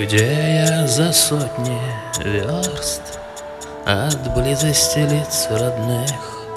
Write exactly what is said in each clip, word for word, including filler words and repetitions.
Где я за сотни верст от близости лиц родных?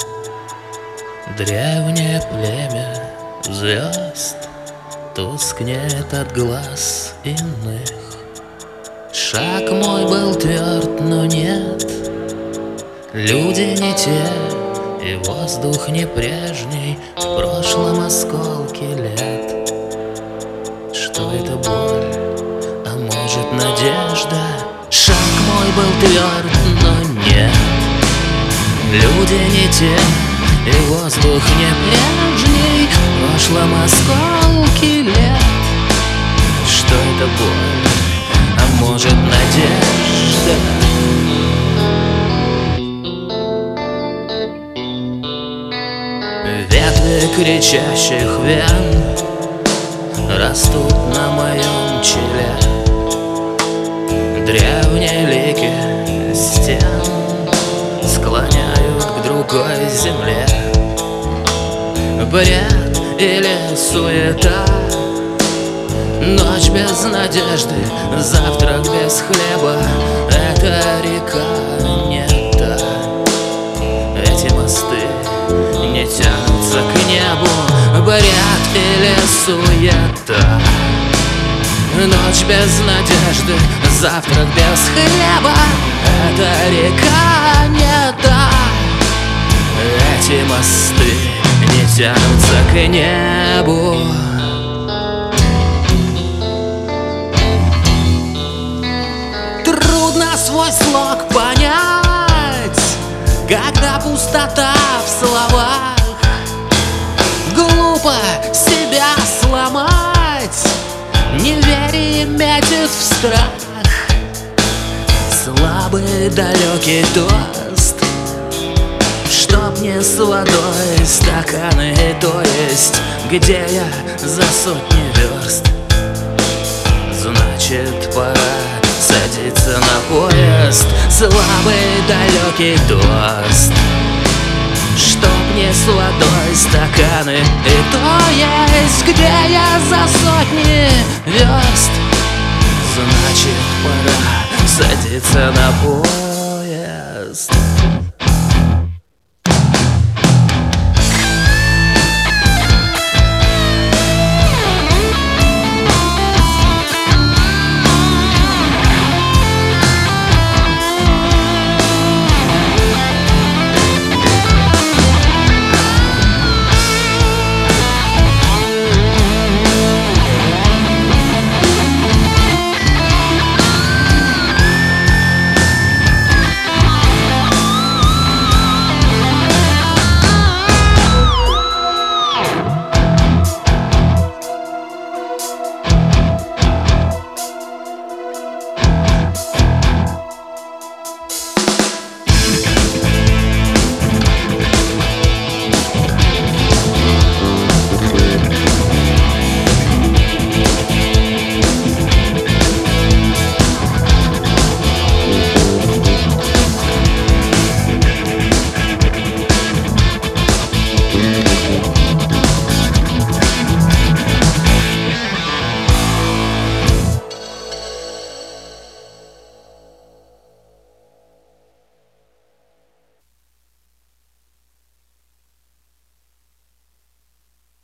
Древнее племя звезд тускнеет от глаз иных. Шаг мой был тверд, но нет, люди не те, и воздух не прежний, в прошлом осколки лет. Что это боль, а может надежда? Шаг мой был тверд, но нет, люди не те, и воздух не прежний, в прошлом осколки лет. Что это боль, а может надежда? Ветви кричащих вен растут на моем челе. Древние лики стен склоняют к другой земле. Бред или суета, ночь без надежды, завтрак без хлеба. Эта река не та, эти мосты не тянутся к небу. Бред или суета, ночь без надежды, завтрак без хлеба. Эта река не та, эти мосты не тянутся к небу. Трудно свой слог понять, когда пустота в словах. Глупо себя сломать, неверие метит в страх. Слабый далекий тост, чтоб не с водой стаканы, то есть где я за сотни верст. Значит, пора садиться на поезд. Слабый далекий тост, чтоб не с водой стаканы, и то есть где я за сотни верст. Значит, пора садиться на поезд.